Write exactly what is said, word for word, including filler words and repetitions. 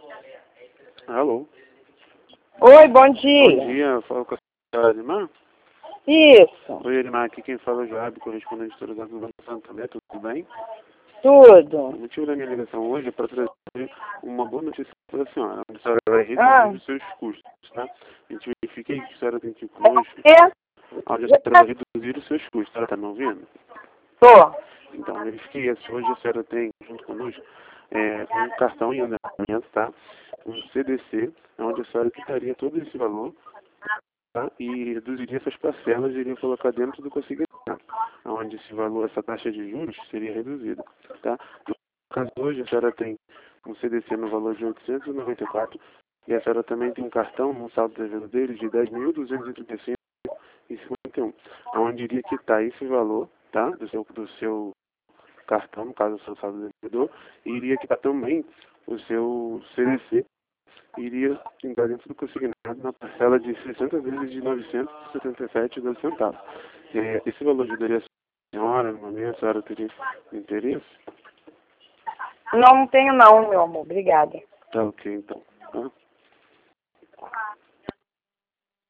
Alô? Oi, bom dia. Bom dia, eu falo com a senhora Elimar. Isso, Oi, Elimar, aqui quem fala é o Joab, correspondente do do Banco Santander, tudo bem? tudo. O motivo da minha ligação hoje é para trazer uma boa notícia para a senhora. A senhora vai reduzir Ah. os seus custos, tá? A gente verifiquei que a senhora tem aqui conosco, É? onde a senhora vai reduzir os seus custos. A senhora está me ouvindo? Tô. Então, eu verifiquei isso. Hoje a senhora tem, junto conosco, é, um cartão em andamento, tá? Um C D C, onde a senhora quitaria todo esse valor, tá? E reduziria essas parcelas e iria colocar dentro do consignado, onde esse valor, essa taxa de juros seria reduzida, tá? No caso hoje, a senhora tem um C D C no valor de oitocentos e noventa e quatro e a senhora também tem um cartão, um saldo devendo dele de dez mil duzentos e trinta e cinco e cinquenta e um, onde iria quitar esse valor, tá? Do seu, do seu cartão, no caso o seu saldo devedor, e iria quitar também o seu C D C, iria entrar dentro do consignado na parcela de sessenta vezes de novecentos e setenta e sete centavos. É, esse valor ajudaria a senhora no momento, a senhora teria interesse? Não, não tenho não, meu amor. Obrigada. Tá ok, então. Tá?